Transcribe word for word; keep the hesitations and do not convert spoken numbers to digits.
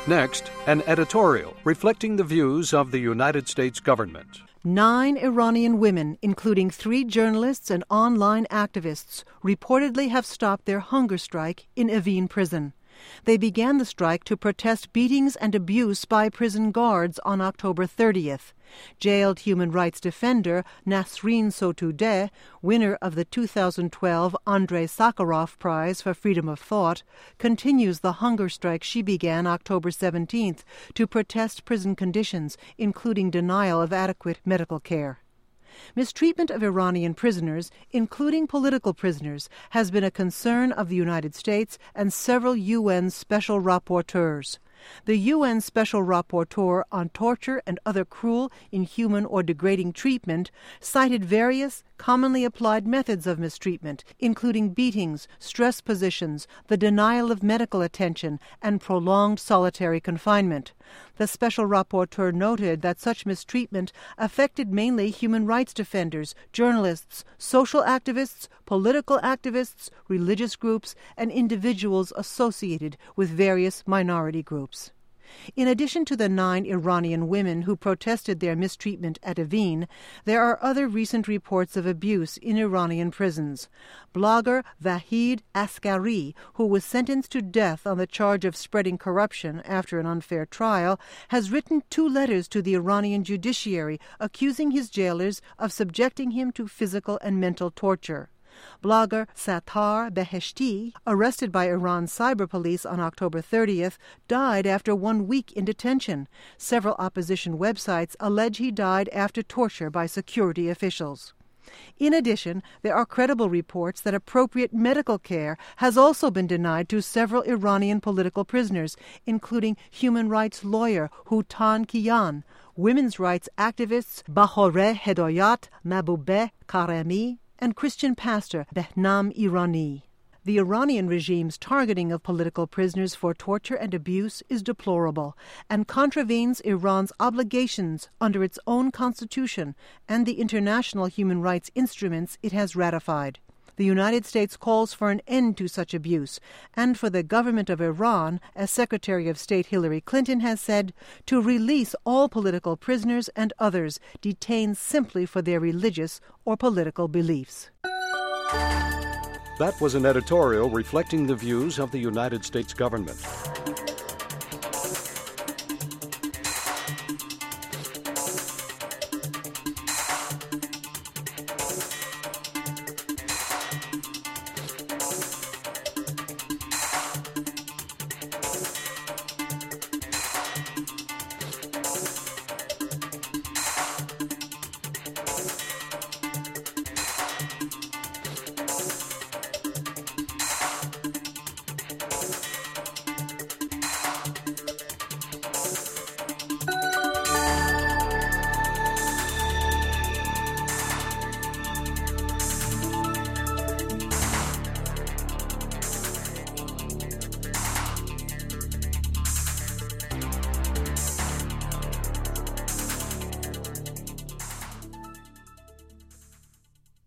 Next, an editorial reflecting the views of the United States government. Nine Iranian women, including three journalists and online activists, reportedly have stopped their hunger strike in Evin prison. They began the strike to protest beatings and abuse by prison guards on October thirtieth. Jailed human rights defender Nasrin Sotoudeh, winner of the two thousand twelve Andrei Sakharov Prize for Freedom of Thought, continues the hunger strike she began October seventeenth to protest prison conditions, including denial of adequate medical care. Mistreatment of Iranian prisoners, including political prisoners, has been a concern of the United States and several U N special rapporteurs. The U N Special Rapporteur on Torture and Other Cruel, Inhuman, or Degrading Treatment cited various commonly applied methods of mistreatment, including beatings, stress positions, the denial of medical attention, and prolonged solitary confinement. The Special Rapporteur noted that such mistreatment affected mainly human rights defenders, journalists, social activists, political activists, religious groups, and individuals associated with various minority groups. In addition to the nine Iranian women who protested their mistreatment at Evin, there are other recent reports of abuse in Iranian prisons. Blogger Vahid Askari, who was sentenced to death on the charge of spreading corruption after an unfair trial, has written two letters to the Iranian judiciary accusing his jailers of subjecting him to physical and mental torture. Blogger Sattar Beheshti, arrested by Iran's cyber police on October thirtieth, died after one week in detention. Several opposition websites allege he died after torture by security officials. In addition, there are credible reports that appropriate medical care has also been denied to several Iranian political prisoners, including human rights lawyer Houtan Kian, women's rights activists Bahoreh Hedayat, Mahboubeh Karemi, and Christian pastor Behnam Irani. The Iranian regime's targeting of political prisoners for torture and abuse is deplorable and contravenes Iran's obligations under its own constitution and the international human rights instruments it has ratified. The United States calls for an end to such abuse and for the government of Iran, as Secretary of State Hillary Clinton has said, to release all political prisoners and others detained simply for their religious or political beliefs. That was an editorial reflecting the views of the United States government.